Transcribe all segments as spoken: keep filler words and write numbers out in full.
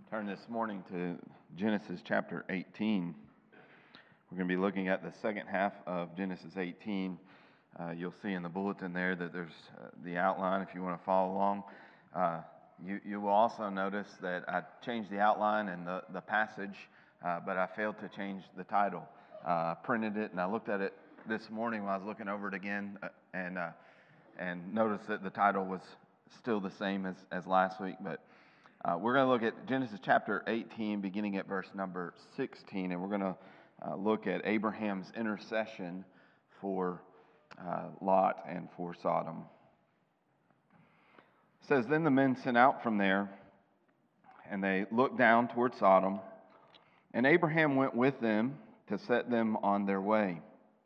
Turn this morning to Genesis chapter eighteen. We're going to be looking at the second half of Genesis eighteen. Uh, you'll see in the bulletin there that there's uh, the outline if you want to follow along. Uh, you, you will also notice that I changed the outline and the, the passage, uh, but I failed to change the title. Uh, I printed it and I looked at it this morning while I was looking over it again uh, and uh, and noticed that the title was still the same as, as last week, but Uh, we're going to look at Genesis chapter eighteen, beginning at verse number sixteen, and we're going to uh, look at Abraham's intercession for uh, Lot and for Sodom. It says, "Then the men sent out from there, and they looked down toward Sodom, and Abraham went with them to set them on their way.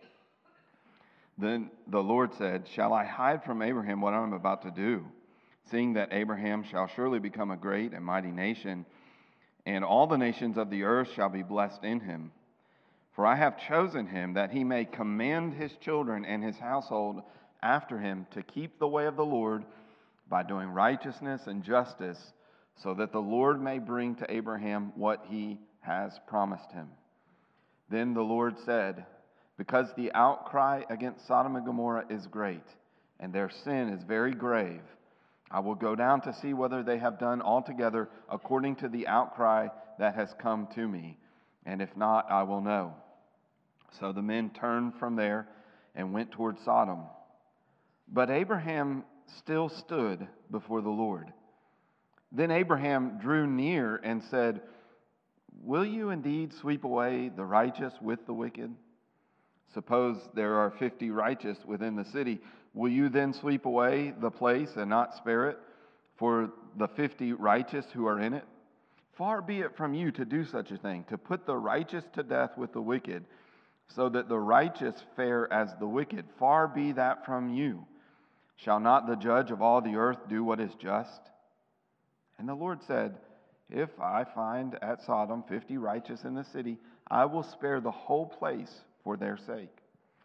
Then the Lord said, 'Shall I hide from Abraham what I am about to do? Seeing that Abraham shall surely become a great and mighty nation, and all the nations of the earth shall be blessed in him. For I have chosen him that he may command his children and his household after him to keep the way of the Lord by doing righteousness and justice, so that the Lord may bring to Abraham what he has promised him.' Then the Lord said, 'Because the outcry against Sodom and Gomorrah is great, and their sin is very grave, I will go down to see whether they have done altogether according to the outcry that has come to me, and if not, I will know.' So the men turned from there and went toward Sodom. But Abraham still stood before the Lord. Then Abraham drew near and said, 'Will you indeed sweep away the righteous with the wicked? Suppose there are fifty righteous within the city. Will you then sweep away the place and not spare it for the fifty righteous who are in it? Far be it from you to do such a thing, to put the righteous to death with the wicked, so that the righteous fare as the wicked. Far be that from you. Shall not the judge of all the earth do what is just?' And the Lord said, 'If I find at Sodom fifty righteous in the city, I will spare the whole place for their sake.'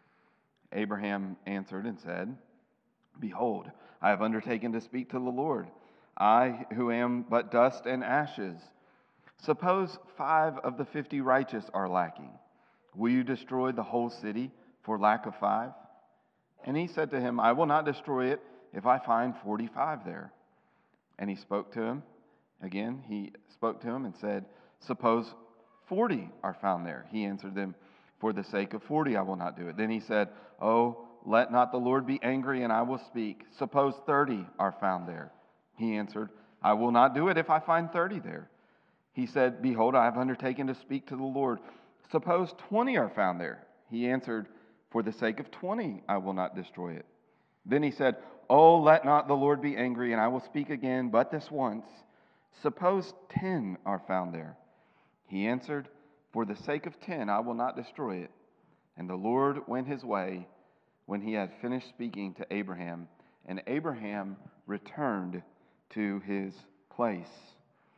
Abraham answered and said, 'Behold, I have undertaken to speak to the Lord, I who am but dust and ashes. Suppose five of the fifty righteous are lacking. Will you destroy the whole city for lack of five?' And he said to him, 'I will not destroy it if I find forty-five there.' And he spoke to him. Again, he spoke to him and said, 'Suppose forty are found there.' He answered them, 'For the sake of forty, I will not do it.' Then he said, 'Oh, let not the Lord be angry, and I will speak. Suppose thirty are found there.' He answered, 'I will not do it if I find thirty there.' He said, 'Behold, I have undertaken to speak to the Lord. Suppose twenty are found there.' He answered, 'For the sake of twenty, I will not destroy it.' Then he said, 'Oh, let not the Lord be angry, and I will speak again, but this once. Suppose ten are found there.' He answered, 'For the sake of ten, I will not destroy it.' And the Lord went his way when he had finished speaking to Abraham, and Abraham returned to his place."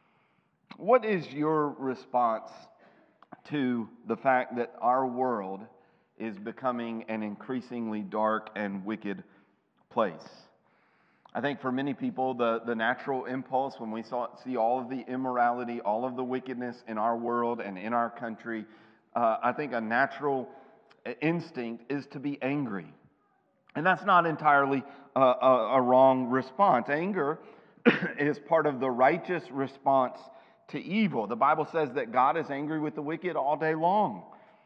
What is your response to the fact that our world is becoming an increasingly dark and wicked place? I think for many people, the, the natural impulse when we saw, see all of the immorality, all of the wickedness in our world and in our country, uh, I think a natural instinct is to be angry. And that's not entirely a, a, a wrong response. Anger is part of the righteous response to evil. The Bible says that God is angry with the wicked all day long.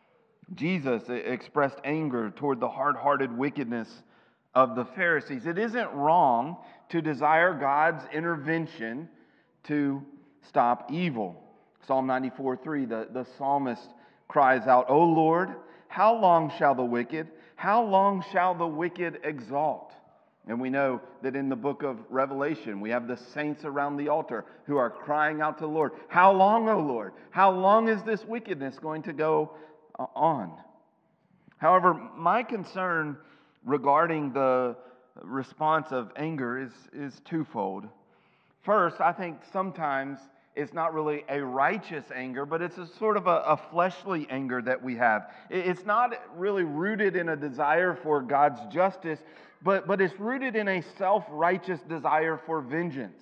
Jesus expressed anger toward the hard-hearted wickedness of the Pharisees. It isn't wrong to desire God's intervention to stop evil. Psalm ninety-four three, the, the psalmist cries out, "O Lord, how long shall the wicked, how long shall the wicked exalt?" And we know that in the book of Revelation, we have the saints around the altar who are crying out to the Lord, "How long, O Lord? How long is this wickedness going to go on?" However, my concern regarding the response of anger is, is twofold. First, I think sometimes it's not really a righteous anger, but it's a sort of a, a fleshly anger that we have. It's not really rooted in a desire for God's justice, but, but it's rooted in a self-righteous desire for vengeance.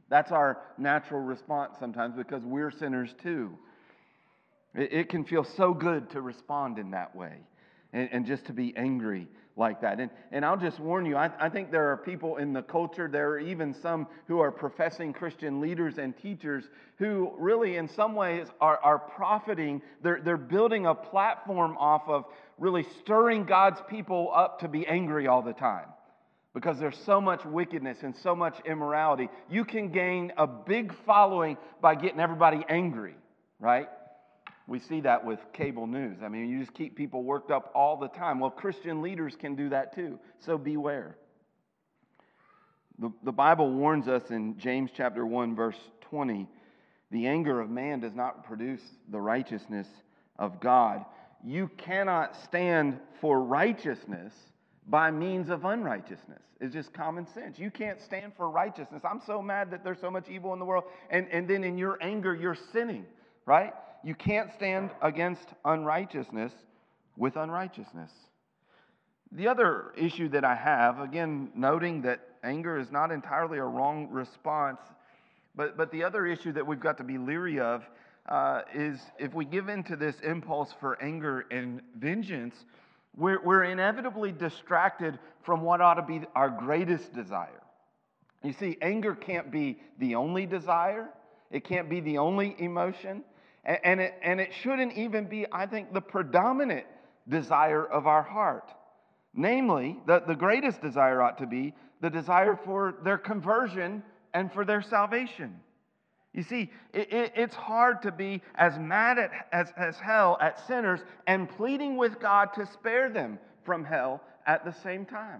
That's our natural response sometimes because we're sinners too. It, it can feel so good to respond in that way and, and just to be angry like that. And, and I'll just warn you, I, I think there are people in the culture, there are even some who are professing Christian leaders and teachers who really in some ways are, are profiting. They're, they're building a platform off of really stirring God's people up to be angry all the time. Because there's so much wickedness and so much immorality. You can gain a big following by getting everybody angry, right? We see that with cable news. I mean, you just keep people worked up all the time. Well, Christian leaders can do that too, so beware. The, the Bible warns us in James chapter one, verse twenty, the anger of man does not produce the righteousness of God. You cannot stand for righteousness by means of unrighteousness. It's just common sense. You can't stand for righteousness. I'm so mad that there's so much evil in the world, and, and then in your anger, you're sinning, right? You can't stand against unrighteousness with unrighteousness. The other issue that I have, again, noting that anger is not entirely a wrong response, but, but the other issue that we've got to be leery of uh, is if we give in to this impulse for anger and vengeance, we're, we're inevitably distracted from what ought to be our greatest desire. You see, anger can't be the only desire. It can't be the only emotion. And it, and it shouldn't even be, I think, the predominant desire of our heart. Namely, the, the greatest desire ought to be the desire for their conversion and for their salvation. You see, it, it, it's hard to be as mad at, as, as hell at sinners and pleading with God to spare them from hell at the same time.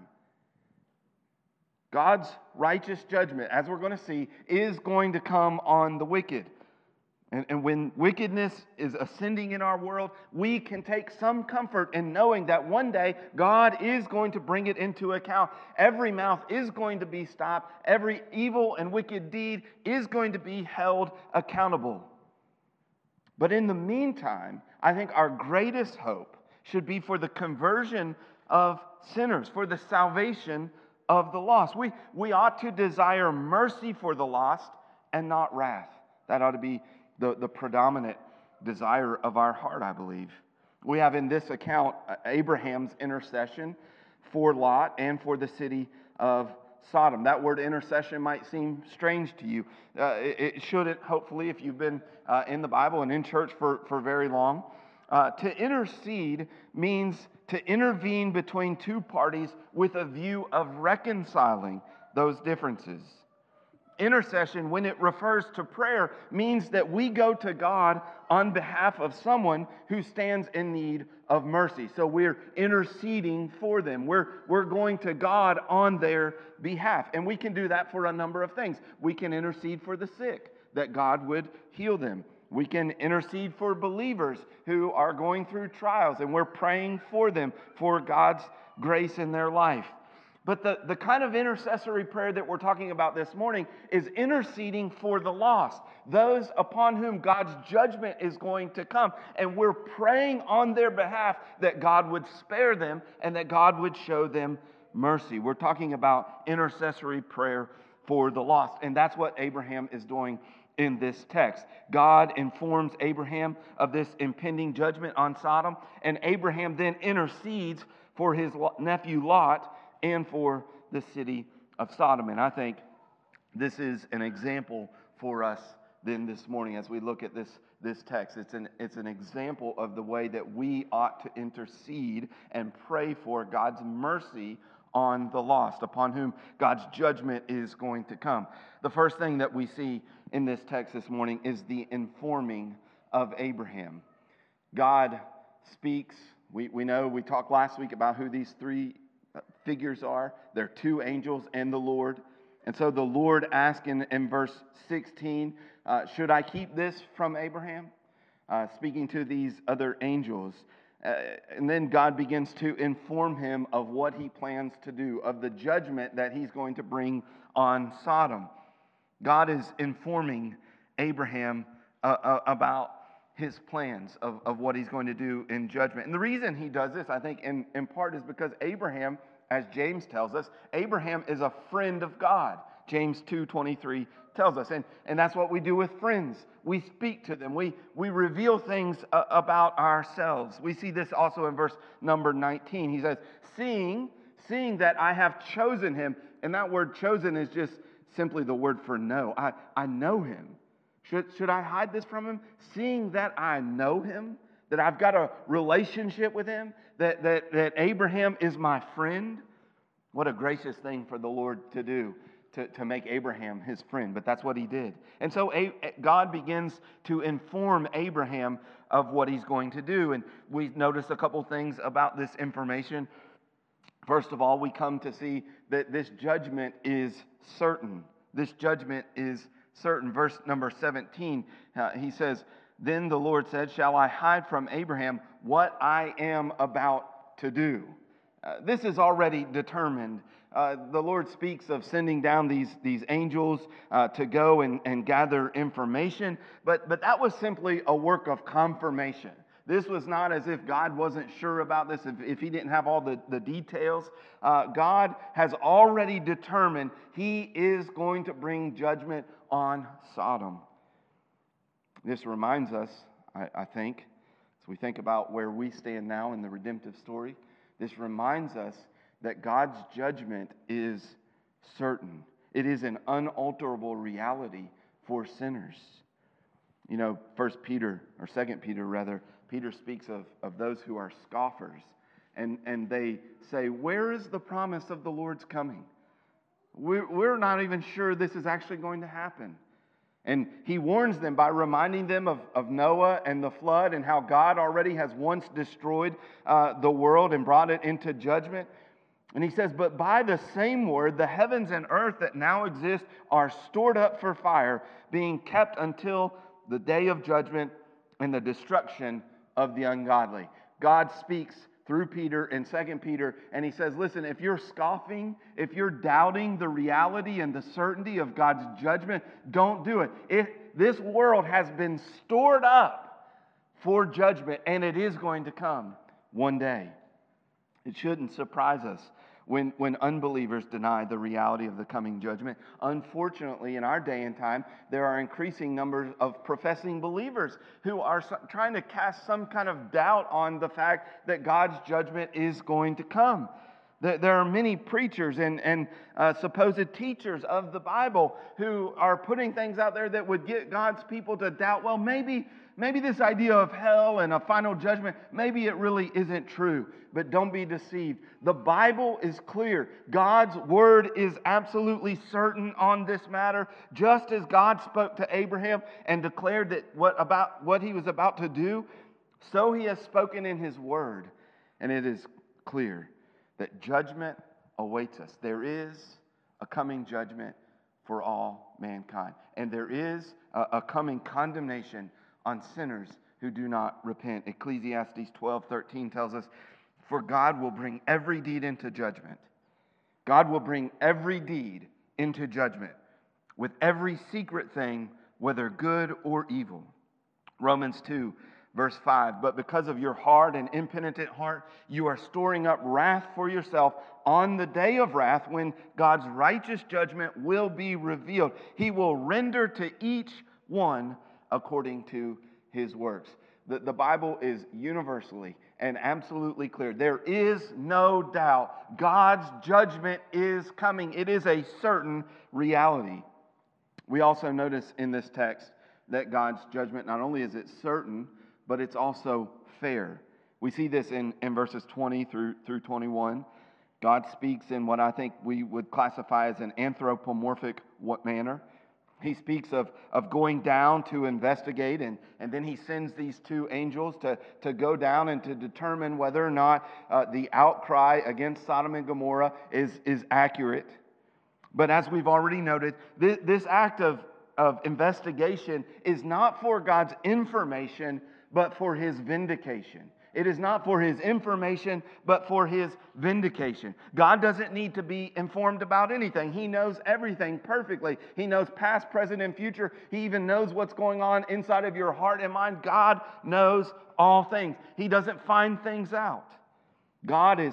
God's righteous judgment, as we're going to see, is going to come on the wicked. And, and when wickedness is ascending in our world, we can take some comfort in knowing that one day God is going to bring it into account. Every mouth is going to be stopped. Every evil and wicked deed is going to be held accountable. But in the meantime, I think our greatest hope should be for the conversion of sinners, for the salvation of the lost. We, we ought to desire mercy for the lost and not wrath. That ought to be The, the predominant desire of our heart, I believe. We have in this account Abraham's intercession for Lot and for the city of Sodom. That word intercession might seem strange to you. Uh, it, it shouldn't, hopefully, if you've been uh, in the Bible and in church for, for very long. Uh, to intercede means to intervene between two parties with a view of reconciling those differences. Intercession, when it refers to prayer, means that we go to God on behalf of someone who stands in need of mercy. So we're interceding for them. We're, we're going to God on their behalf. And we can do that for a number of things. We can intercede for the sick, that God would heal them. We can intercede for believers who are going through trials, and we're praying for them for God's grace in their life. But the, the kind of intercessory prayer that we're talking about this morning is interceding for the lost, those upon whom God's judgment is going to come. And we're praying on their behalf that God would spare them and that God would show them mercy. We're talking about intercessory prayer for the lost. And that's what Abraham is doing in this text. God informs Abraham of this impending judgment on Sodom, and Abraham then intercedes for his nephew Lot and for the city of Sodom. And I think this is an example for us then this morning as we look at this, this text. It's an, it's an example of the way that we ought to intercede and pray for God's mercy on the lost, upon whom God's judgment is going to come. The first thing that we see in this text this morning is the informing of Abraham. God speaks. We, we know, we talked last week about who these three figures are. They're two angels and the Lord. And so the Lord asked in, in verse sixteen, uh, should I keep this from Abraham? Uh, speaking to these other angels. Uh, and then God begins to inform him of what he plans to do, of the judgment that he's going to bring on Sodom. God is informing Abraham uh, uh, about his plans of, of what he's going to do in judgment. And the reason he does this, I think, in, in part is because Abraham, as James tells us, Abraham is a friend of God. James two twenty-three tells us. And, and that's what we do with friends. We speak to them. We, we reveal things uh, about ourselves. We see this also in verse number nineteen. He says, seeing, seeing that I have chosen him. And that word chosen is just simply the word for know. I, I know him. Should, should I hide this from him? Seeing that I know him, that I've got a relationship with him, that, that, that Abraham is my friend. What a gracious thing for the Lord to do, to, to make Abraham his friend. But that's what he did. And so a, God begins to inform Abraham of what he's going to do. And we notice a couple things about this information. First of all, we come to see that this judgment is certain. This judgment is certain. Verse number seventeen, uh, he says, then the Lord said, shall I hide from Abraham what I am about to do? Uh, this is already determined. Uh, the Lord speaks of sending down these, these angels uh, to go and, and gather information, but, but that was simply a work of confirmation. This was not as if God wasn't sure about this, if, if he didn't have all the, the details. Uh, God has already determined he is going to bring judgment on Sodom. This reminds us, I, I think, as we think about where we stand now in the redemptive story, this reminds us that God's judgment is certain. It is an unalterable reality for sinners. You know, First Peter, or Second Peter rather, Peter speaks of, of those who are scoffers. And, and they say, where is the promise of the Lord's coming? We're, we're not even sure this is actually going to happen. And he warns them by reminding them of, of Noah and the flood and how God already has once destroyed uh, the world and brought it into judgment. And he says, but by the same word, the heavens and earth that now exist are stored up for fire, being kept until the day of judgment and the destruction of the ungodly. God speaks through Peter in Second Peter, and he says, listen, if you're scoffing, if you're doubting the reality and the certainty of God's judgment, don't do it. If this world has been stored up for judgment, and it is going to come one day. It shouldn't surprise us when, when unbelievers deny the reality of the coming judgment. Unfortunately, in our day and time, there are increasing numbers of professing believers who are trying to cast some kind of doubt on the fact that God's judgment is going to come. There are many preachers and, and uh, supposed teachers of the Bible who are putting things out there that would get God's people to doubt, well, maybe, maybe this idea of hell and a final judgment, maybe it really isn't true. But don't be deceived. The Bible is clear. God's word is absolutely certain on this matter. Just as God spoke to Abraham and declared that what about what he was about to do, so he has spoken in his word. And it is clear that judgment awaits us. There is a coming judgment for all mankind. And there is a, a coming condemnation on sinners who do not repent. Ecclesiastes twelve thirteen tells us, for God will bring every deed into judgment. God will bring every deed into judgment with every secret thing, whether good or evil. Romans two verse five, but because of your hard and impenitent heart, you are storing up wrath for yourself on the day of wrath when God's righteous judgment will be revealed. He will render to each one according to his works. The, the Bible is universally and absolutely clear. There is no doubt God's judgment is coming. It is a certain reality. We also notice in this text that God's judgment, not only is it certain, but it's also fair. We see this in, in verses twenty through, through twenty-one. God speaks in what I think we would classify as an anthropomorphic manner. He speaks of, of going down to investigate, and, and then he sends these two angels to, to go down and to determine whether or not uh, the outcry against Sodom and Gomorrah is, is accurate. But as we've already noted, this, this act of, of investigation is not for God's information, but for his vindication. It is not for his information, but for his vindication. God doesn't need to be informed about anything. He knows everything perfectly. He knows past, present, and future. He even knows what's going on inside of your heart and mind. God knows all things. He doesn't find things out. God is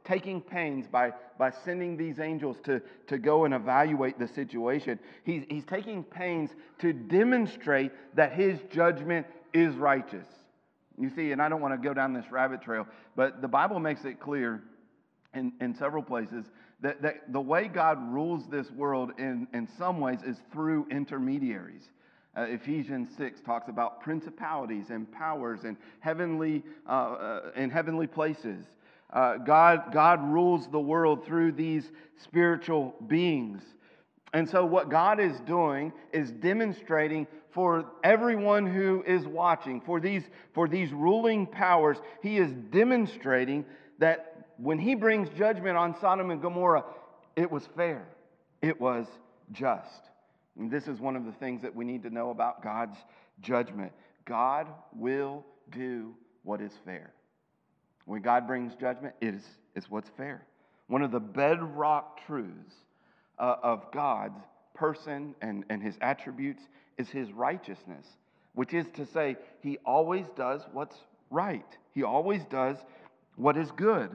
taking pains by, by sending these angels to, to go and evaluate the situation. He's, he's taking pains to demonstrate that his judgment is righteous. You see, and I don't want to go down this rabbit trail, but the Bible makes it clear in, in several places that, that the way God rules this world in, in some ways is through intermediaries. Uh, Ephesians six talks about principalities and powers and heavenly uh, uh, in heavenly places. Uh, God, God rules the world through these spiritual beings. And so what God is doing is demonstrating for everyone who is watching, for these, for these ruling powers, he is demonstrating that when he brings judgment on Sodom and Gomorrah, it was fair. It was just. And this is one of the things that we need to know about God's judgment. God will do what is fair. When God brings judgment, it is it's what's fair. One of the bedrock truths uh, of God's person and, and his attributes is his righteousness, which is to say he always does what's right. He always does what is good.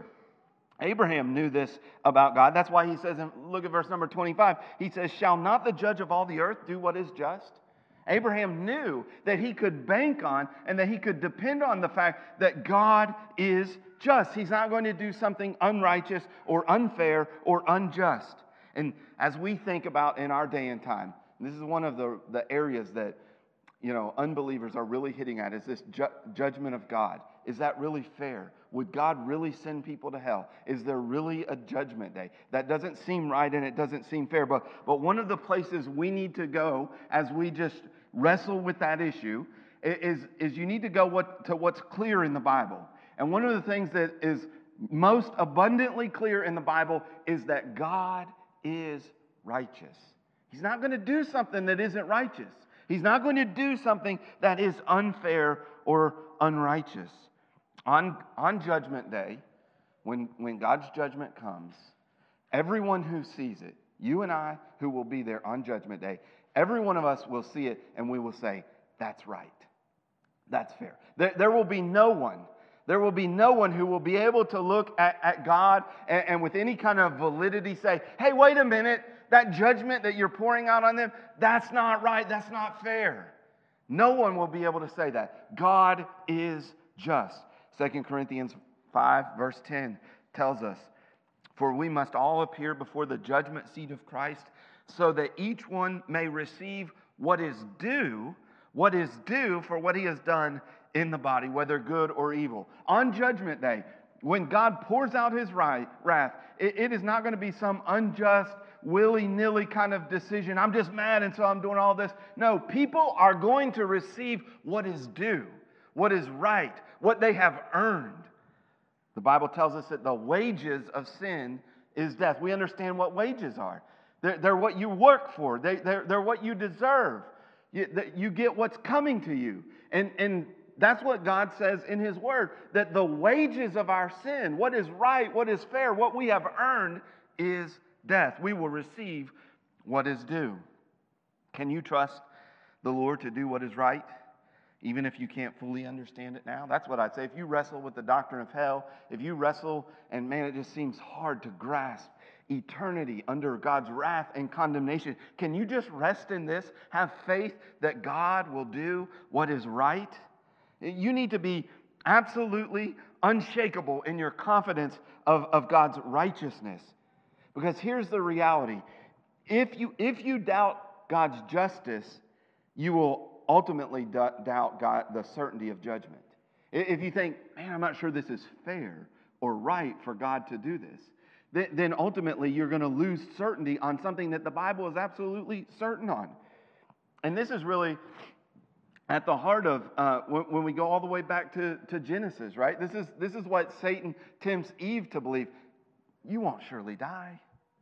Abraham knew this about God. That's why he says, and look at verse number twenty-five, he says, shall not the judge of all the earth do what is just? Abraham knew that he could bank on and that he could depend on the fact that God is just. He's not going to do something unrighteous or unfair or unjust. And as we think about in our day and time, this is one of the, the areas that, you know, unbelievers are really hitting at, is this ju- judgment of God. Is that really fair? Would God really send people to hell? Is there really a judgment day? That doesn't seem right and it doesn't seem fair. But, but one of the places we need to go as we just wrestle with that issue is, is you need to go what, to what's clear in the Bible. And one of the things that is most abundantly clear in the Bible is that God is righteous. He's not going to do something that isn't righteous. He's not going to do something that is unfair or unrighteous. On, on Judgment Day, when, when God's judgment comes, everyone who sees it, you and I who will be there on Judgment Day, every one of us will see it and we will say, that's right. That's fair. There, there will be no one, there will be no one who will be able to look at, at God and, and with any kind of validity say, hey, wait a minute, that judgment that you're pouring out on them, that's not right, that's not fair. No one will be able to say that. God is just. Second Corinthians five, verse ten tells us, for we must all appear before the judgment seat of Christ, so that each one may receive what is due, what is due for what he has done in the body, whether good or evil. On Judgment Day, when God pours out his right, wrath, it, it is not going to be some unjust, willy-nilly kind of decision. I'm just mad and so I'm doing all this. No, people are going to receive what is due, what is right, what they have earned. The Bible tells us that the wages of sin is death. We understand what wages are. They're, they're what you work for. They, they're, they're what you deserve. You, you get what's coming to you. And, and that's what God says in his word, that the wages of our sin, what is right, what is fair, what we have earned is death. We will receive what is due. Can you trust the Lord to do what is right, even if you can't fully understand it now? That's what I'd say. If you wrestle with the doctrine of hell, if you wrestle and man, it just seems hard to grasp eternity under God's wrath and condemnation, can you just rest in this? Have faith that God will do what is right? You need to be absolutely unshakable in your confidence of, of God's righteousness. Because here's the reality. If you, if you doubt God's justice, you will ultimately doubt God, the certainty of judgment. If you think, man, I'm not sure this is fair or right for God to do this, then ultimately you're going to lose certainty on something that the Bible is absolutely certain on. And this is really at the heart of uh, when, when we go all the way back to, to Genesis, right? This is, this is what Satan tempts Eve to believe. You won't surely die.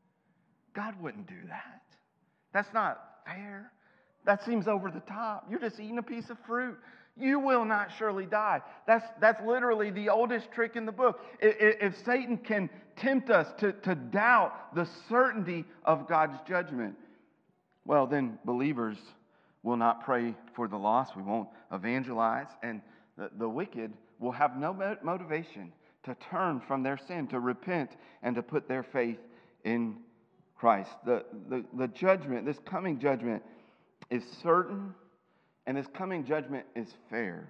God wouldn't do that. That's not fair. That seems over the top. You're just eating a piece of fruit. You will not surely die. That's, that's literally the oldest trick in the book. If, if Satan can tempt us to, to doubt the certainty of God's judgment, well, then believers will not pray for the lost. We won't evangelize. And the, the wicked will have no motivation to turn from their sin, to repent, and to put their faith in Christ. The, the, the judgment, this coming judgment is certain, and this coming judgment is fair.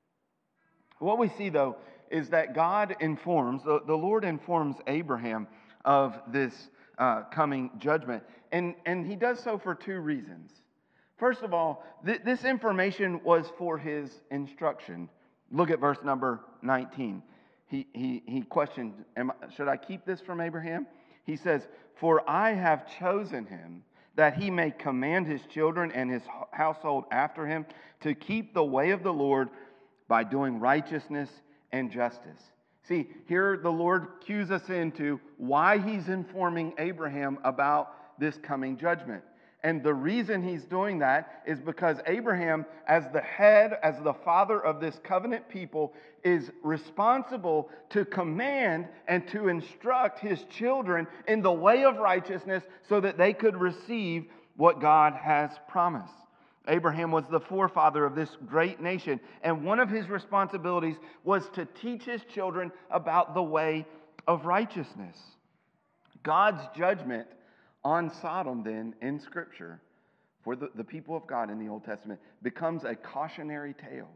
What we see, though, is that God informs, the, the Lord informs Abraham of this uh, coming judgment. And, and he does so for two reasons. First of all, th- this information was for his instruction. Look at verse number nineteen. He, he, he questioned, Am I, should I keep this from Abraham? He says, for I have chosen him that he may command his children and his household after him to keep the way of the Lord by doing righteousness and justice. See, here the Lord cues us into why he's informing Abraham about this coming judgment. And the reason he's doing that is because Abraham, as the head, as the father of this covenant people, is responsible to command and to instruct his children in the way of righteousness so that they could receive what God has promised. Abraham was the forefather of this great nation, and one of his responsibilities was to teach his children about the way of righteousness. God's judgment on Sodom, then, in Scripture, for the, the people of God in the Old Testament, becomes a cautionary tale.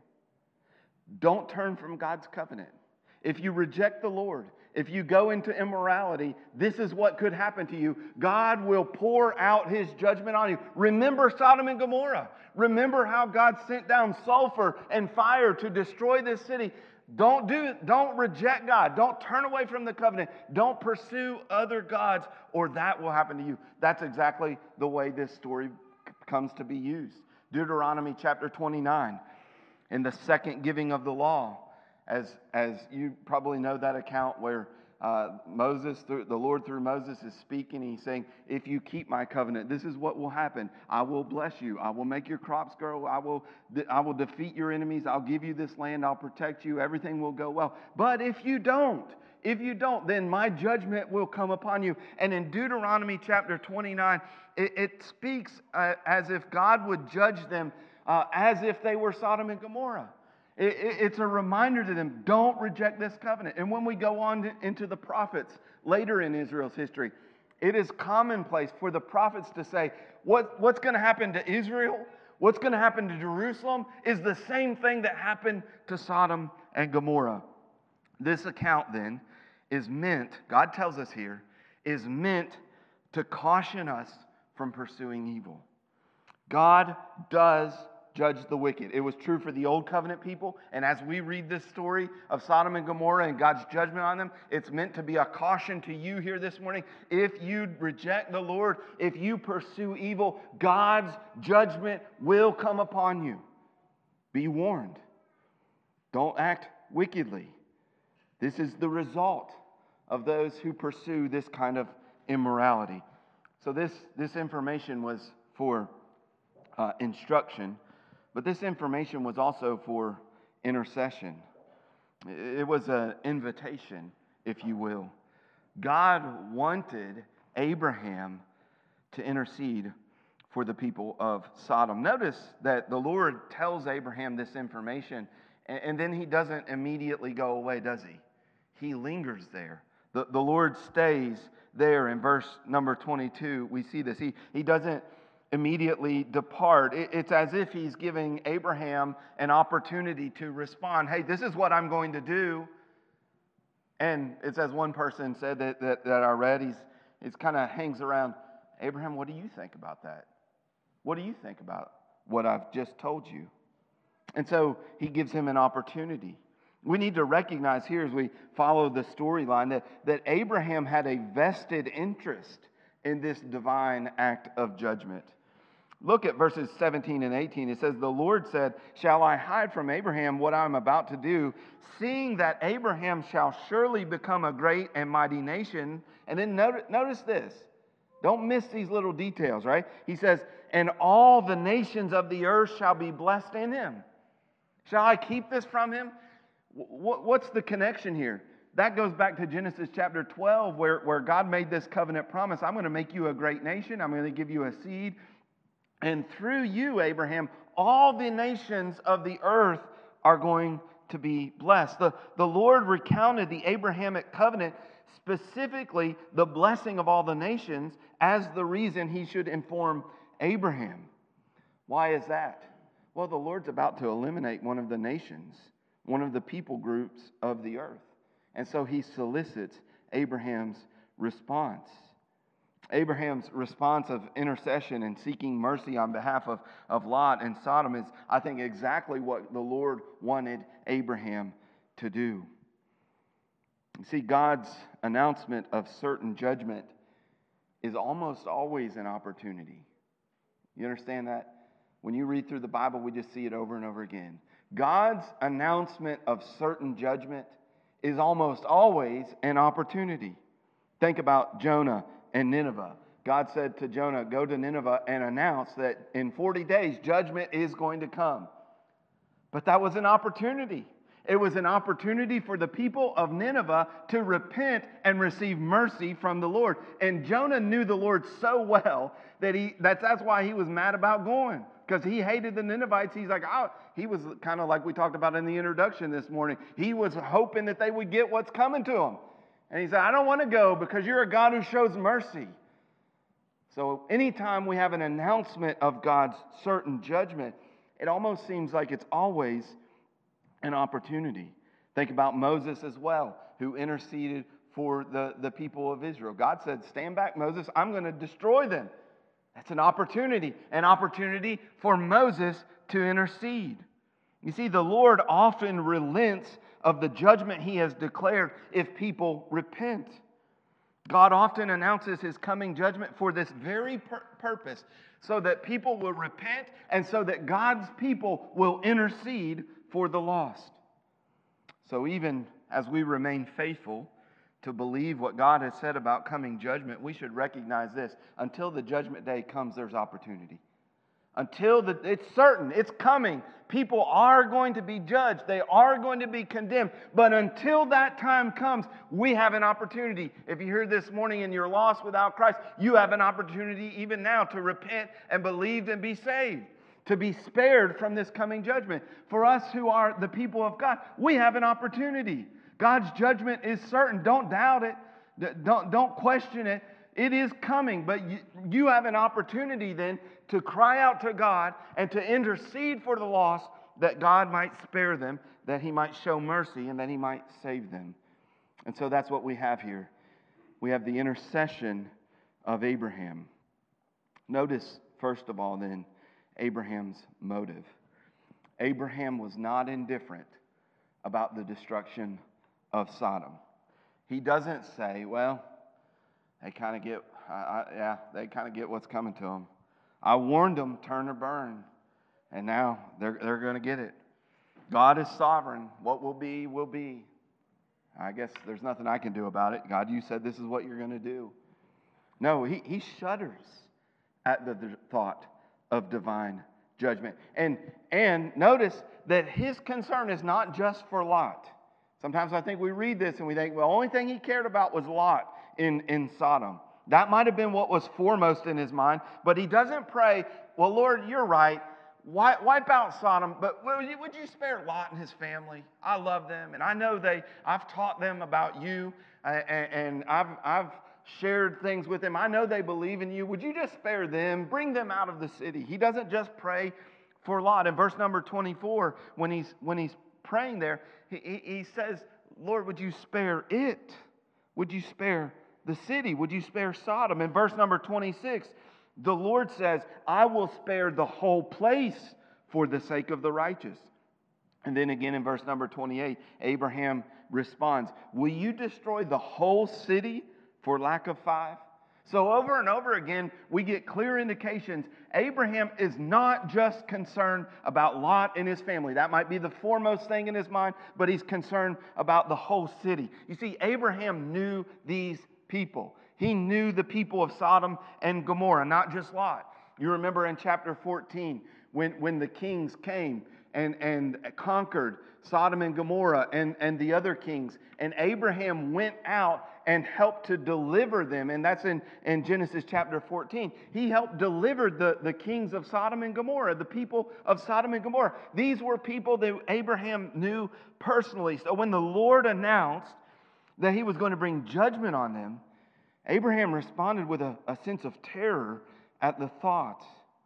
Don't turn from God's covenant. If you reject the Lord, if you go into immorality, this is what could happen to you. God will pour out his judgment on you. Remember Sodom and Gomorrah. Remember how God sent down sulfur and fire to destroy this city. Don't do, don't reject God. Don't turn away from the covenant. Don't pursue other gods, or that will happen to you. That's exactly the way this story comes to be used. Deuteronomy chapter twenty-nine, in the second giving of the law, as, as you probably know that account where uh, Moses, through, the Lord through Moses is speaking. He's saying, if you keep my covenant, this is what will happen. I will bless you. I will make your crops grow. I will, I will defeat your enemies. I'll give you this land. I'll protect you. Everything will go well. But if you don't, if you don't, then my judgment will come upon you. And in Deuteronomy chapter twenty-nine, it, it speaks uh, as if God would judge them uh, as if they were Sodom and Gomorrah. It's a reminder to them, don't reject this covenant. And when we go on to, into the prophets later in Israel's history, it is commonplace for the prophets to say, what, what's going to happen to Israel, what's going to happen to Jerusalem is the same thing that happened to Sodom and Gomorrah. This account then is meant, God tells us here, is meant to caution us from pursuing evil. God does judge the wicked. It was true for the old covenant people, and as we read this story of Sodom and Gomorrah and God's judgment on them, it's meant to be a caution to you here this morning. If you reject the Lord, if you pursue evil, God's judgment will come upon you. Be warned. Don't act wickedly. This is the result of those who pursue this kind of immorality. So this, this information was for uh, instruction. But this information was also for intercession. It was an invitation, if you will. God wanted Abraham to intercede for the people of Sodom. Notice that the Lord tells Abraham this information, and then he doesn't immediately go away, does he? He lingers there. The, the Lord stays there. In verse number twenty-two, we see this. He, he doesn't immediately depart. It's as if he's giving Abraham an opportunity to respond. Hey, this is what I'm going to do. And it's as one person said that, that, that I read, he's, he's kind of hangs around. Abraham, what do you think about that? What do you think about what I've just told you? And so he gives him an opportunity. We need to recognize here as we follow the storyline that, that Abraham had a vested interest in this divine act of judgment. Look at verses seventeen and eighteen. It says, the Lord said, shall I hide from Abraham what I am about to do, seeing that Abraham shall surely become a great and mighty nation? And then notice, notice this. Don't miss these little details, right? He says, and all the nations of the earth shall be blessed in him. Shall I keep this from him? What's the connection here? That goes back to Genesis chapter twelve, where, where God made this covenant promise. I'm going to make you a great nation. I'm going to give you a seed. And through you, Abraham, all the nations of the earth are going to be blessed. The, the Lord recounted the Abrahamic covenant, specifically the blessing of all the nations, as the reason he should inform Abraham. Why is that? Well, the Lord's about to eliminate one of the nations, one of the people groups of the earth. And so he solicits Abraham's response. Abraham's response of intercession and seeking mercy on behalf of, of Lot and Sodom is, I think, exactly what the Lord wanted Abraham to do. You see, God's announcement of certain judgment is almost always an opportunity. You understand that? When you read through the Bible, we just see it over and over again. God's announcement of certain judgment is almost always an opportunity. Think about Jonah and Nineveh. God said to Jonah, go to Nineveh and announce that in forty days judgment is going to come. But that was an opportunity. It was an opportunity for the people of Nineveh to repent and receive mercy from the Lord. And Jonah knew the Lord so well that he that's, that's why he was mad about going. Because he hated the Ninevites. He's like, oh, he was kind of like we talked about in the introduction this morning. He was hoping that they would get what's coming to him. And he said, I don't want to go because you're a God who shows mercy. So anytime we have an announcement of God's certain judgment, it almost seems like it's always an opportunity. Think about Moses as well, who interceded for the, the people of Israel. God said, stand back, Moses, I'm going to destroy them. That's an opportunity, an opportunity for Moses to intercede. You see, the Lord often relents of the judgment he has declared if people repent. God often announces his coming judgment for this very pur- purpose, so that people will repent and so that God's people will intercede for the lost. So even as we remain faithful to believe what God has said about coming judgment, we should recognize this. Until the judgment day comes, there's opportunity. Until the, it's certain, it's coming. People are going to be judged. They are going to be condemned. But until that time comes, we have an opportunity. If you're here this morning and you're lost without Christ, you have an opportunity even now to repent and believe and be saved, to be spared from this coming judgment. For us who are the people of God, we have an opportunity. God's judgment is certain. Don't doubt it. Don't, don't question it. It is coming, but you, you have an opportunity then to cry out to God and to intercede for the lost, that God might spare them, that he might show mercy, and that he might save them. And so that's what we have here. We have the intercession of Abraham. Notice, first of all, then, Abraham's motive. Abraham was not indifferent about the destruction of Sodom. He doesn't say, well, they kind of get, I, I, yeah, they kind of get what's coming to them. I warned them, turn or burn, and now they're they're going to get it. God is sovereign. What will be, will be. I guess there's nothing I can do about it. God, you said this is what you're going to do. No, he, he shudders at the, the thought of divine judgment. And, and notice that his concern is not just for Lot. Sometimes I think we read this and we think, well, the only thing he cared about was Lot in, in Sodom. That might have been what was foremost in his mind, but he doesn't pray, well, Lord, you're right. Wipe, wipe out Sodom, but would you, would you spare Lot and his family? I love them, and I know they. I've taught them about you, and, and I've, I've shared things with them. I know they believe in you. Would you just spare them? Bring them out of the city. He doesn't just pray for Lot. In verse number twenty-four, when he's when he's praying there, he, he, he says, Lord, would you spare it? Would you spare the city? Would you spare Sodom? In verse number twenty-six, the Lord says, I will spare the whole place for the sake of the righteous. And then again in verse number twenty-eight, Abraham responds, will you destroy the whole city for lack of five? So over and over again, we get clear indications. Abraham is not just concerned about Lot and his family. That might be the foremost thing in his mind, but he's concerned about the whole city. You see, Abraham knew these people. He knew the people of Sodom and Gomorrah, not just Lot. You remember in chapter fourteen, when, when the kings came and, and conquered Sodom and Gomorrah and, and the other kings, and Abraham went out and helped to deliver them. And that's in, in Genesis chapter fourteen. He helped deliver the, the kings of Sodom and Gomorrah, the people of Sodom and Gomorrah. These were people that Abraham knew personally. So when the Lord announced that he was going to bring judgment on them, Abraham responded with a, a sense of terror at the thought.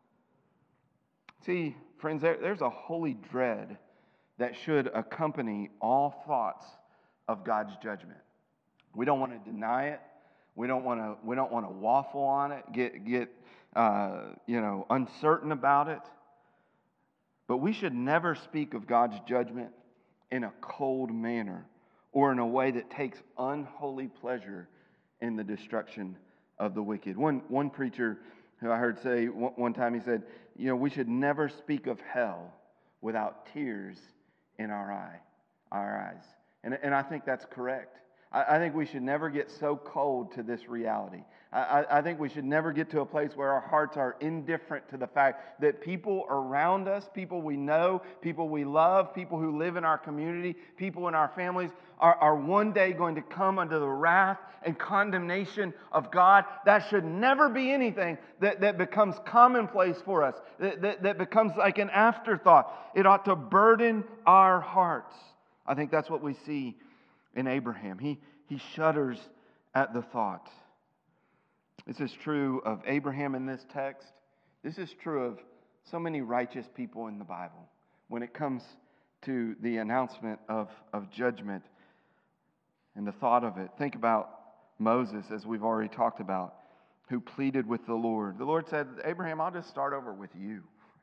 See, friends, there, there's a holy dread that should accompany all thoughts of God's judgment. We don't want to deny it. We don't want to. We don't want to waffle on it. Get get uh, you know uncertain about it. But we should never speak of God's judgment in a cold manner or in a way that takes unholy pleasure in the destruction of the wicked. One one preacher who I heard say one, one time, he said, you know, we should never speak of hell without tears in our eye, our eyes. And, and I think that's correct. I, I think we should never get so cold to this reality. I, I, I think we should never get to a place where our hearts are indifferent to the fact that people around us, people we know, people we love, people who live in our community, people in our families, are, are one day going to come under the wrath and condemnation of God. That should never be anything that, that becomes commonplace for us, that, that, that becomes like an afterthought. It ought to burden our hearts. I think that's what we see in Abraham. He, he shudders at the thought. This is true of Abraham in this text. This is true of so many righteous people in the Bible. When it comes to the announcement of, of judgment and the thought of it, think about Moses, as we've already talked about, who pleaded with the Lord. The Lord said, Abraham, I'll just start over with you.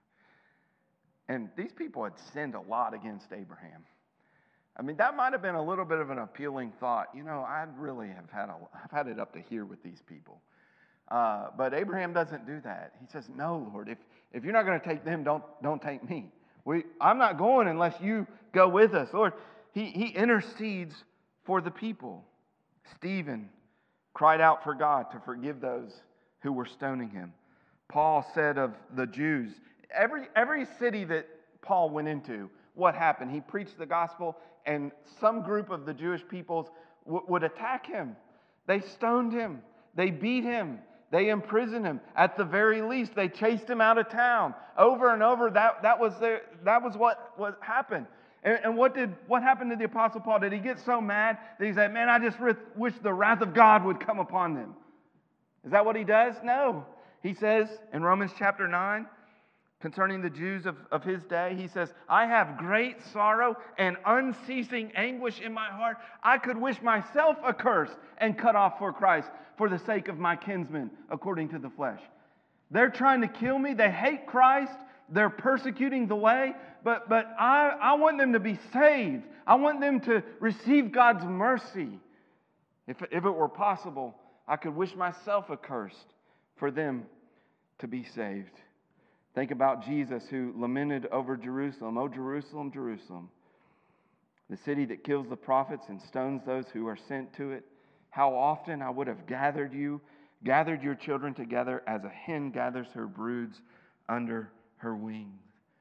And these people had sinned a lot against Abraham. I mean, that might have been a little bit of an appealing thought. You know, I really have had a, I've had it up to here with these people. Uh, but Abraham doesn't do that. He says, no, Lord, if, if you're not going to take them, don't, don't take me. We, I'm not going unless you go with us. Lord, he, he intercedes for the people. Stephen cried out for God to forgive those who were stoning him. Paul said of the Jews, every, every city that Paul went into, what happened? He preached the gospel, and some group of the Jewish peoples w- would attack him. They stoned him. They beat him. They imprisoned him. At the very least, they chased him out of town. Over and over, that, that was their, that was what, what happened. And, and what did what happened to the Apostle Paul? Did he get so mad that he said, man, I just wish the wrath of God would come upon them? Is that what he does? No. He says in Romans chapter nine, concerning the Jews of, of his day, he says, I have great sorrow and unceasing anguish in my heart. I could wish myself accursed and cut off for Christ for the sake of my kinsmen, according to the flesh. They're trying to kill me. They hate Christ. They're persecuting the way. But, but I, I want them to be saved. I want them to receive God's mercy. If, if it were possible, I could wish myself accursed for them to be saved. Think about Jesus, who lamented over Jerusalem. Oh, Jerusalem, Jerusalem, the city that kills the prophets and stones those who are sent to it. How often I would have gathered you, gathered your children together as a hen gathers her broods under her wings.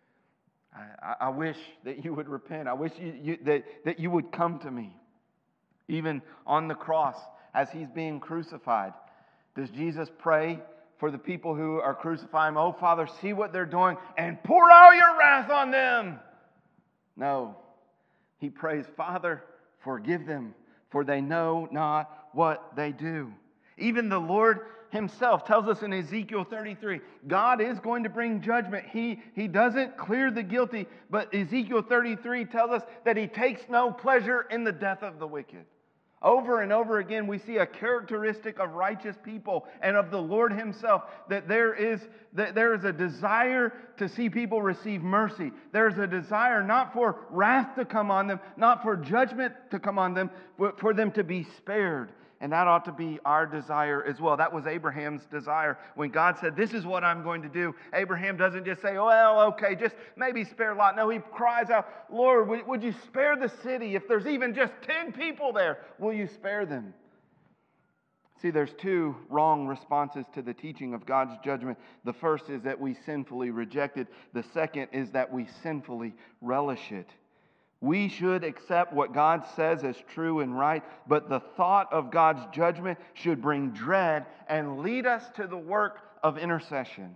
I, I wish that you would repent. I wish you, you, that, that you would come to me. Even on the cross, as he's being crucified, does Jesus pray for the people who are crucifying him? Oh, Father, see what they're doing and pour out your wrath on them. No. He prays, Father, forgive them, for they know not what they do. Even the Lord himself tells us in Ezekiel thirty-three, God is going to bring judgment. He, he doesn't clear the guilty, but Ezekiel thirty-three tells us that he takes no pleasure in the death of the wicked. Over and over again, we see a characteristic of righteous people and of the Lord himself, that there is, that there is a desire to see people receive mercy. There is a desire not for wrath to come on them, not for judgment to come on them, but for them to be spared. And that ought to be our desire as well. That was Abraham's desire. When God said, this is what I'm going to do, Abraham doesn't just say, well, okay, just maybe spare Lot. No, he cries out, Lord, would, would you spare the city? If there's even just ten people there, will you spare them? See, there's two wrong responses to the teaching of God's judgment. The first is that we sinfully reject it. The second is that we sinfully relish it. We should accept what God says as true and right, but the thought of God's judgment should bring dread and lead us to the work of intercession.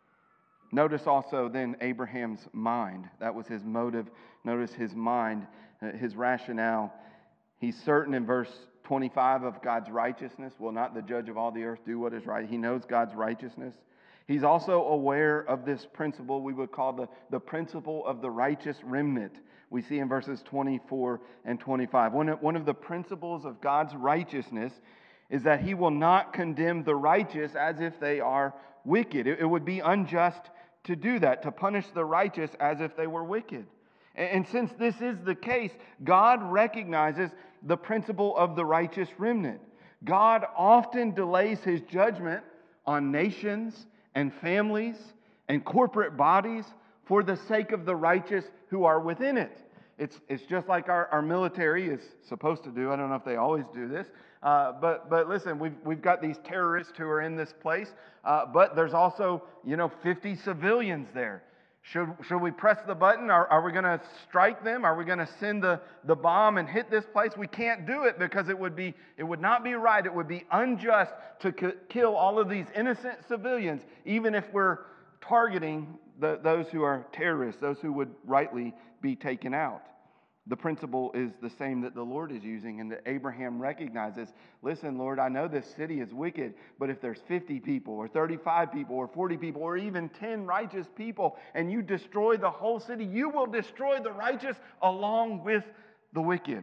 Notice also then Abraham's mind. That was his motive. Notice his mind, his rationale. He's certain in verse twenty-five of God's righteousness. Will not the judge of all the earth do what is right? He knows God's righteousness. He's also aware of this principle we would call the, the principle of the righteous remnant. We see in verses twenty-four and twenty-five. One of, one of the principles of God's righteousness is that He will not condemn the righteous as if they are wicked. It, it would be unjust to do that, to punish the righteous as if they were wicked. And, and since this is the case, God recognizes the principle of the righteous remnant. God often delays His judgment on nations and families and corporate bodies for the sake of the righteous who are within it. It's, it's just like our, our military is supposed to do. I don't know if they always do this. Uh, but but listen, we've, we've got these terrorists who are in this place. Uh, but there's also, you know, fifty civilians there. Should, should we press the button? Are, are we going to strike them? Are we going to send the, the bomb and hit this place? We can't do it because it would be it would not be right. It would be unjust to k- kill all of these innocent civilians, even if we're targeting the, those who are terrorists, those who would rightly be taken out. The principle is the same that the Lord is using and that Abraham recognizes. Listen, Lord, I know this city is wicked, but if there's fifty people or thirty-five people or forty people or even ten righteous people and you destroy the whole city, you will destroy the righteous along with the wicked.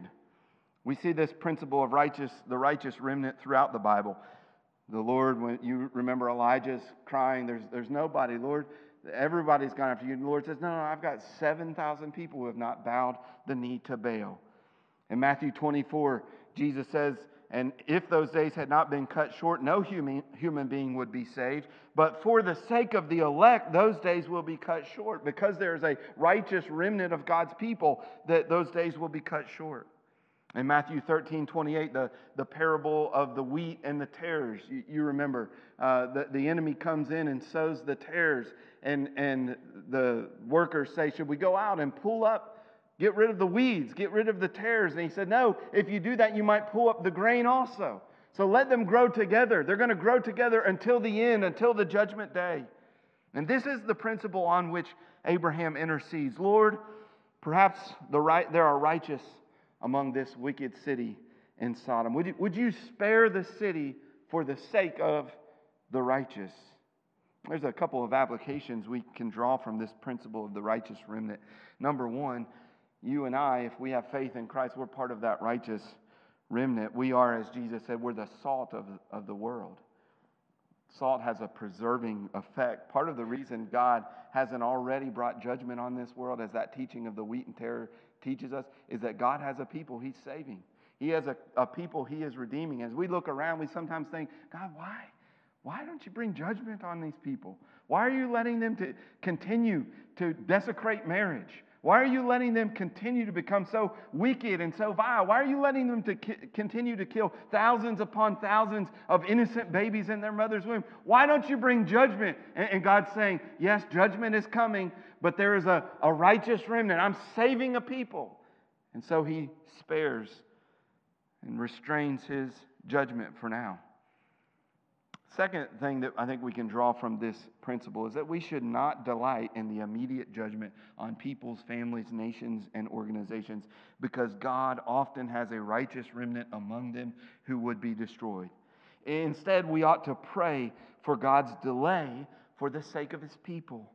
We see this principle of righteous, the righteous remnant throughout the Bible. The Lord, when you remember Elijah's crying, there's, there's nobody, Lord. Everybody's gone after you. And the Lord says, no, no, I've got seven thousand people who have not bowed the knee to Baal. In Matthew twenty-four, Jesus says, and if those days had not been cut short, no human, human being would be saved. But for the sake of the elect, those days will be cut short. Because there is a righteous remnant of God's people, that those days will be cut short. In Matthew thirteen twenty-eight, the, the parable of the wheat and the tares, you, you remember, uh, the, the enemy comes in and sows the tares, and, and the workers say, should we go out and pull up, get rid of the weeds, get rid of the tares? And he said, no, if you do that, you might pull up the grain also. So let them grow together. They're going to grow together until the end, until the judgment day. And this is the principle on which Abraham intercedes. Lord, perhaps the right, there are righteous among this wicked city in Sodom. Would you, would you spare the city for the sake of the righteous? There's a couple of applications we can draw from this principle of the righteous remnant. Number one, you and I, if we have faith in Christ, we're part of that righteous remnant. We are, as Jesus said, we're the salt of, of the world. Salt has a preserving effect. Part of the reason God hasn't already brought judgment on this world, as that teaching of the wheat and tare teaches us, is that God has a people He's saving. He has a, a people He is redeeming. As we look around, we sometimes think, God, why? Why don't you bring judgment on these people? Why are you letting them to continue to desecrate marriage? Why are you letting them continue to become so wicked and so vile? Why are you letting them to ki- continue to kill thousands upon thousands of innocent babies in their mother's womb? Why don't you bring judgment? And, and God's saying, yes, judgment is coming, but there is a, a righteous remnant. I'm saving a people. And so He spares and restrains His judgment for now. Second thing that I think we can draw from this principle is that we should not delight in the immediate judgment on people's, families, nations, and organizations, because God often has a righteous remnant among them who would be destroyed. Instead, we ought to pray for God's delay for the sake of His people.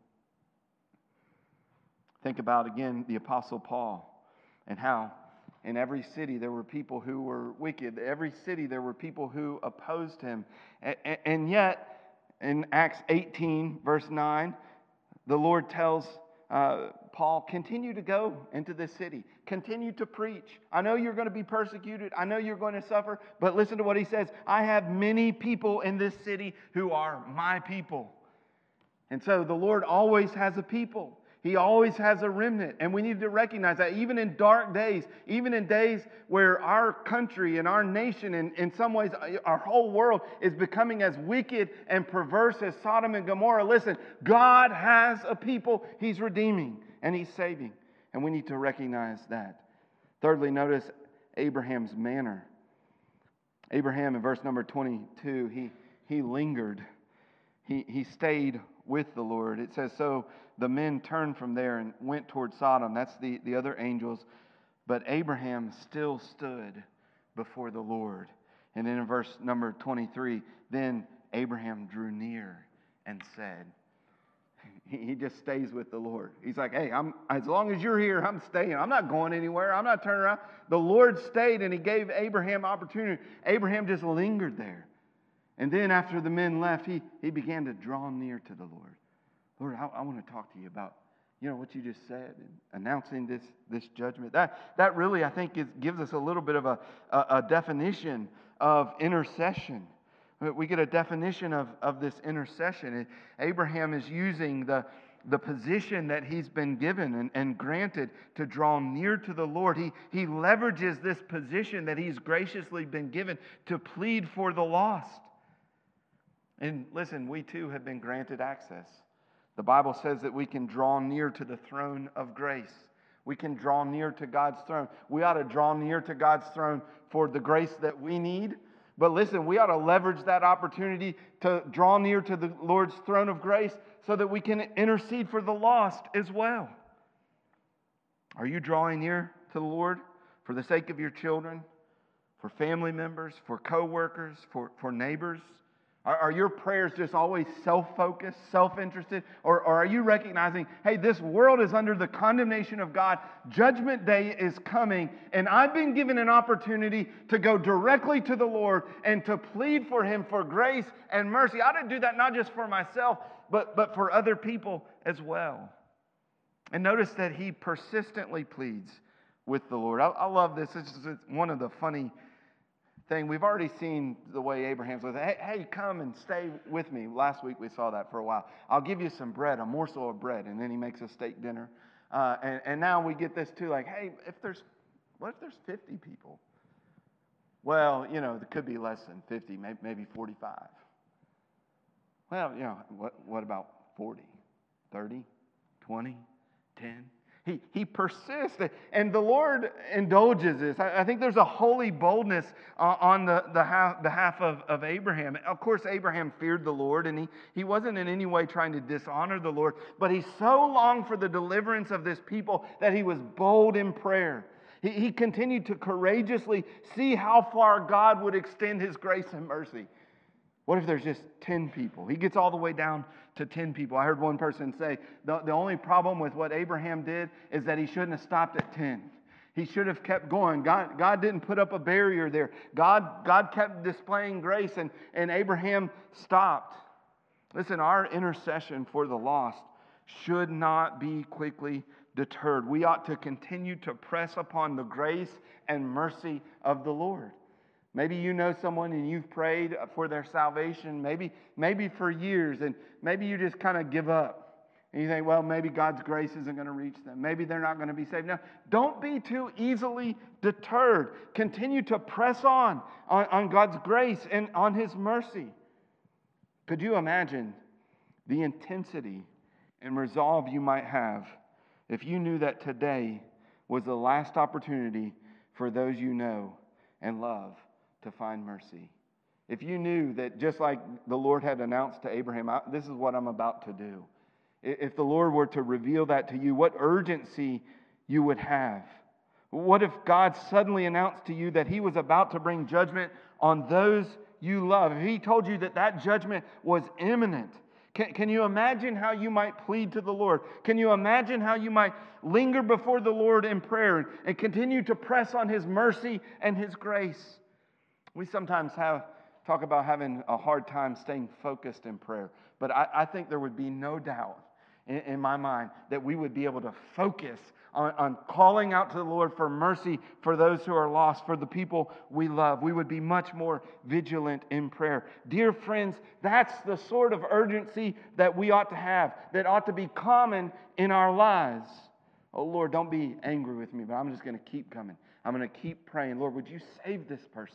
Think about, again, the Apostle Paul and how in every city there were people who were wicked. Every city there were people who opposed him. And yet, in Acts eighteen, verse nine, the Lord tells uh, Paul, continue to go into this city. Continue to preach. I know you're going to be persecuted. I know you're going to suffer. But listen to what he says. I have many people in this city who are my people. And so the Lord always has a people. He always has a remnant, and we need to recognize that even in dark days, even in days where our country and our nation, and in some ways our whole world is becoming as wicked and perverse as Sodom and Gomorrah, listen, God has a people He's redeeming and He's saving. And we need to recognize that. Thirdly, notice Abraham's manner. Abraham, in verse number twenty-two, he, he lingered. He, he stayed with the Lord. It says, so the men turned from there and went toward Sodom. That's the, the other angels. But Abraham still stood before the Lord. And then in verse number twenty-three, then Abraham drew near and said, he just stays with the Lord. He's like, hey, I'm as long as you're here, I'm staying. I'm not going anywhere. I'm not turning around. The Lord stayed, and he gave Abraham opportunity. Abraham just lingered there. And then after the men left, he, he began to draw near to the Lord. Lord, I, I want to talk to you about, you know, what you just said, and announcing this, this judgment. That, that really, I think, is, gives us a little bit of a, a, a definition of intercession. We get a definition of, of this intercession. Abraham is using the, the position that he's been given and, and granted to draw near to the Lord. He, he leverages this position that he's graciously been given to plead for the lost. And listen, we too have been granted access. The Bible says that we can draw near to the throne of grace. We can draw near to God's throne. We ought to draw near to God's throne for the grace that we need. But listen, we ought to leverage that opportunity to draw near to the Lord's throne of grace so that we can intercede for the lost as well. Are you drawing near to the Lord for the sake of your children, for family members, for co-workers, for, for neighbors? Are, are your prayers just always self-focused, self-interested? Or, or are you recognizing, hey, this world is under the condemnation of God. Judgment day is coming. And I've been given an opportunity to go directly to the Lord and to plead for Him for grace and mercy. I ought to do that not just for myself, but, but for other people as well. And notice that he persistently pleads with the Lord. I, I love this. This is one of the funny thing. We've already seen the way Abraham's like, hey, hey, come and stay with me. Last week we saw that for a while. I'll give you some bread, a morsel of bread, and then he makes a steak dinner. Uh, and, and now we get this too, like, hey, if there's, what if there's fifty people? Well, you know, there could be less than fifty, maybe, maybe forty-five. Well, you know, what, what about forty, thirty, twenty, ten? He, he persists, and the Lord indulges this. I, I think there's a holy boldness uh, on the, the half, behalf of, of Abraham. Of course, Abraham feared the Lord, and he, he wasn't in any way trying to dishonor the Lord, but he so longed for the deliverance of this people that he was bold in prayer. He, he continued to courageously see how far God would extend His grace and mercy. What if there's just ten people? He gets all the way down to ten people. I heard one person say, the, the only problem with what Abraham did is that he shouldn't have stopped at ten. He should have kept going. God, God didn't put up a barrier there. God, God kept displaying grace, and, and Abraham stopped. Listen, our intercession for the lost should not be quickly deterred. We ought to continue to press upon the grace and mercy of the Lord. Maybe you know someone and you've prayed for their salvation, maybe, maybe for years, and maybe you just kind of give up. And you think, well, maybe God's grace isn't going to reach them. Maybe they're not going to be saved. No, don't be too easily deterred. Continue to press on, on, on God's grace and on His mercy. Could you imagine the intensity and resolve you might have if you knew that today was the last opportunity for those you know and love to find mercy? If you knew that just like the Lord had announced to Abraham, this is what I'm about to do. If the Lord were to reveal that to you, what urgency you would have. What if God suddenly announced to you that He was about to bring judgment on those you love? If He told you that that judgment was imminent, can, can you imagine how you might plead to the Lord? Can you imagine how you might linger before the Lord in prayer and, and continue to press on His mercy and His grace? We sometimes have talk about having a hard time staying focused in prayer. But I, I think there would be no doubt in, in my mind that we would be able to focus on, on calling out to the Lord for mercy for those who are lost, for the people we love. We would be much more vigilant in prayer. Dear friends, that's the sort of urgency that we ought to have, that ought to be common in our lives. Oh, Lord, don't be angry with me, but I'm just going to keep coming. I'm going to keep praying. Lord, would you save this person?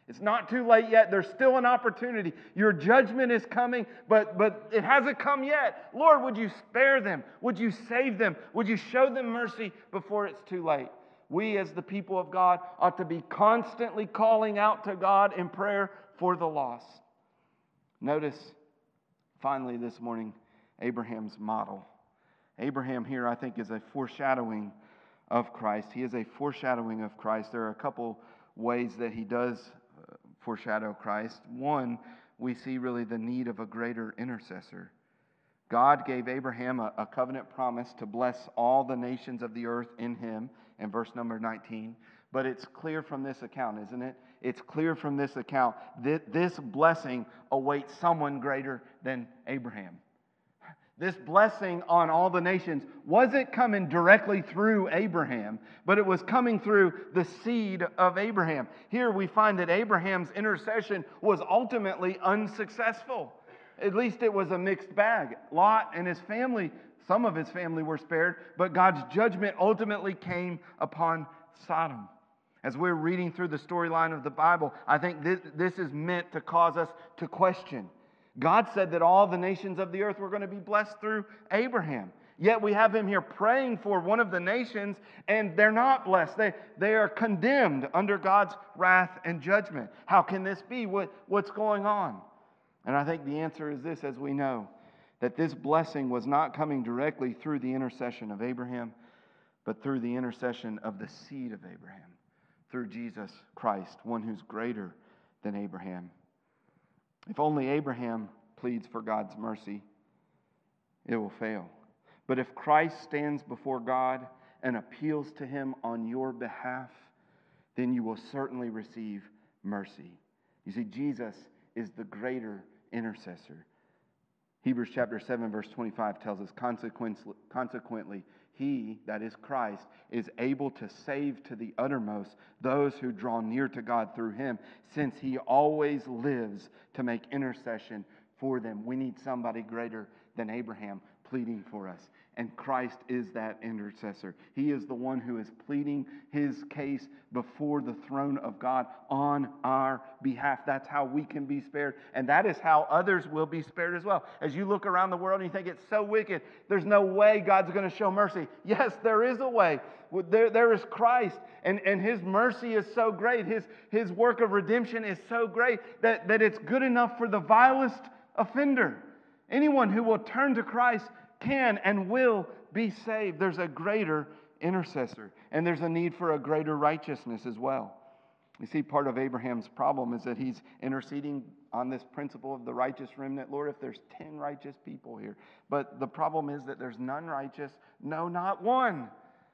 It's not too late yet. There's still an opportunity. Your judgment is coming, but, but it hasn't come yet. Lord, would you spare them? Would you save them? Would you show them mercy before it's too late? We as the people of God ought to be constantly calling out to God in prayer for the lost. Notice, finally this morning, Abraham's model. Abraham here, I think, is a foreshadowing of Christ. He is a foreshadowing of Christ. There are a couple ways that he does foreshadow Christ. One, we see really the need of a greater intercessor. God gave Abraham a, a covenant promise to bless all the nations of the earth in him, in verse number nineteen. But it's clear from this account, isn't it? It's clear from this account that this blessing awaits someone greater than Abraham. This blessing on all the nations wasn't coming directly through Abraham, but it was coming through the seed of Abraham. Here we find that Abraham's intercession was ultimately unsuccessful. At least it was a mixed bag. Lot and his family, some of his family were spared, but God's judgment ultimately came upon Sodom. As we're reading through the storyline of the Bible, I think this, this is meant to cause us to question. God said that all the nations of the earth were going to be blessed through Abraham. Yet we have him here praying for one of the nations, and they're not blessed. They, they are condemned under God's wrath and judgment. How can this be? What, what's going on? And I think the answer is this, as we know, that this blessing was not coming directly through the intercession of Abraham, but through the intercession of the seed of Abraham, through Jesus Christ, one who's greater than Abraham. If only Abraham pleads for God's mercy, it will fail. But if Christ stands before God and appeals to him on your behalf, then you will certainly receive mercy. You see, Jesus is the greater intercessor. Hebrews chapter seven, verse twenty-five tells us, consequently, he, that is Christ, is able to save to the uttermost those who draw near to God through him, since he always lives to make intercession for them. We need somebody greater than Abraham pleading for us. And Christ is that intercessor. He is the one who is pleading his case before the throne of God on our behalf. That's how we can be spared. And that is how others will be spared as well. As you look around the world and you think it's so wicked, there's no way God's going to show mercy. Yes, there is a way. There, there is Christ. And, and his mercy is so great. His, his work of redemption is so great that, that it's good enough for the vilest offender. Anyone who will turn to Christ can and will be saved. There's a greater intercessor, and there's a need for a greater righteousness as well. You see, part of Abraham's problem is that he's interceding on this principle of the righteous remnant. Lord, if there's ten righteous people here, but the problem is that there's none righteous, no, not one.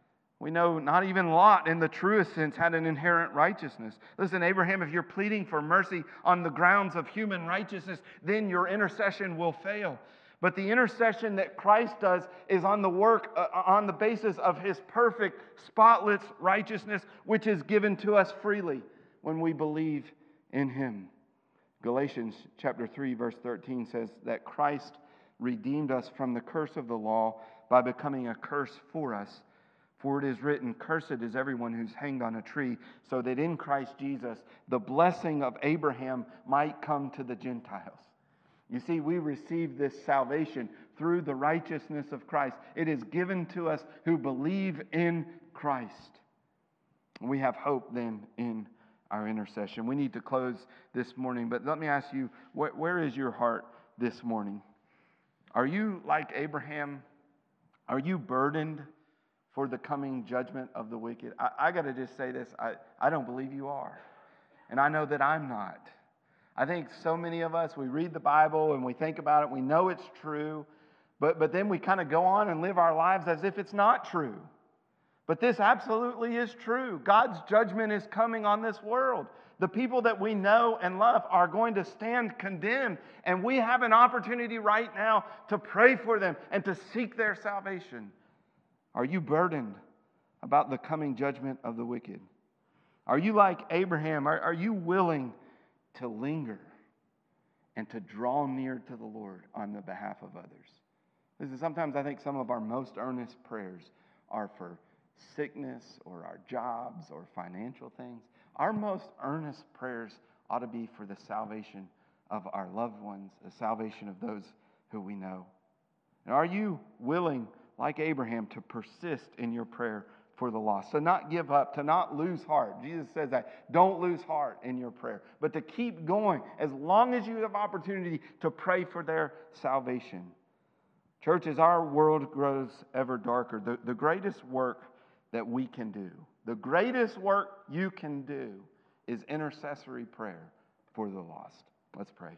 We know not even Lot, in the truest sense, had an inherent righteousness. Listen, Abraham, if you're pleading for mercy on the grounds of human righteousness, then your intercession will fail. But the intercession that Christ does is on the work, uh, on the basis of his perfect, spotless righteousness, which is given to us freely when we believe in him. Galatians chapter three, verse thirteen says that Christ redeemed us from the curse of the law by becoming a curse for us. For it is written, cursed is everyone who's hanged on a tree, so that in Christ Jesus the blessing of Abraham might come to the Gentiles. You see, we receive this salvation through the righteousness of Christ. It is given to us who believe in Christ. We have hope then in our intercession. We need to close this morning, but let me ask you, wh- where is your heart this morning? Are you like Abraham? Are you burdened for the coming judgment of the wicked? I, I got to just say this. I, I don't believe you are. And I know that I'm not. I think so many of us, we read the Bible and we think about it. We know it's true. But, but then we kind of go on and live our lives as if it's not true. But this absolutely is true. God's judgment is coming on this world. The people that we know and love are going to stand condemned. And we have an opportunity right now to pray for them and to seek their salvation. Are you burdened about the coming judgment of the wicked? Are you like Abraham? Are, are you willing to linger and to draw near to the Lord on the behalf of others? Listen, sometimes I think some of our most earnest prayers are for sickness or our jobs or financial things. Our most earnest prayers ought to be for the salvation of our loved ones, the salvation of those who we know. And are you willing, like Abraham, to persist in your prayer for the lost, to not give up, to not lose heart? Jesus says that. Don't lose heart in your prayer, but to keep going as long as you have opportunity to pray for their salvation. Church, as our world grows ever darker, the, the greatest work that we can do, the greatest work you can do is intercessory prayer for the lost. Let's pray.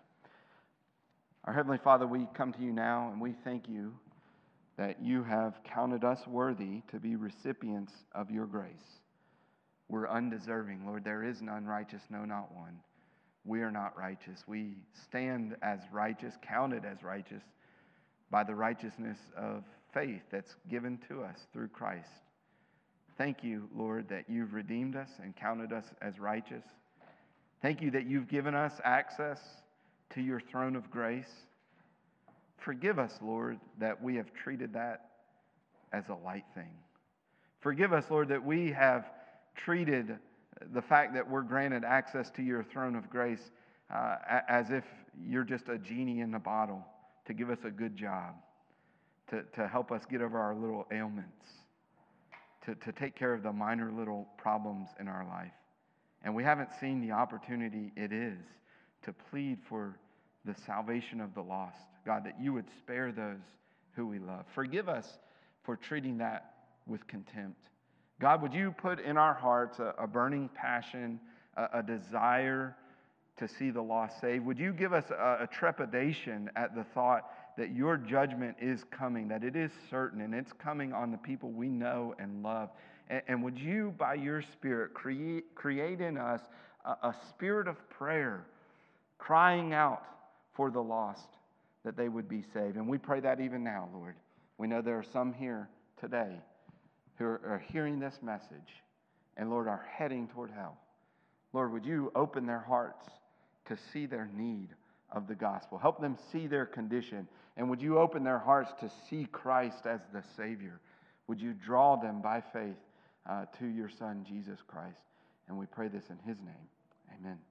Our Heavenly Father, we come to you now and we thank you that you have counted us worthy to be recipients of your grace. We're undeserving, Lord. There is none righteous, no, not one. We are not righteous. We stand as righteous, counted as righteous by the righteousness of faith that's given to us through Christ. Thank you, Lord, that you've redeemed us and counted us as righteous. Thank you that you've given us access to your throne of grace. Forgive us, Lord, that we have treated that as a light thing. Forgive us, Lord, that we have treated the fact that we're granted access to your throne of grace uh, as if you're just a genie in a bottle to give us a good job, to, to help us get over our little ailments, to, to take care of the minor little problems in our life. And we haven't seen the opportunity it is to plead for the salvation of the lost. God, that you would spare those who we love. Forgive us for treating that with contempt. God, would you put in our hearts a, a burning passion, a, a desire to see the lost saved? Would you give us a, a trepidation at the thought that your judgment is coming, that it is certain, and it's coming on the people we know and love? And, and would you, by your Spirit, create, create in us a, a spirit of prayer, crying out for the lost, that they would be saved. And we pray that even now, Lord. We know there are some here today who are, are hearing this message and, Lord, are heading toward hell. Lord, would you open their hearts to see their need of the gospel? Help them see their condition. And would you open their hearts to see Christ as the Savior? Would you draw them by faith uh, to your Son, Jesus Christ? And we pray this in his name. Amen.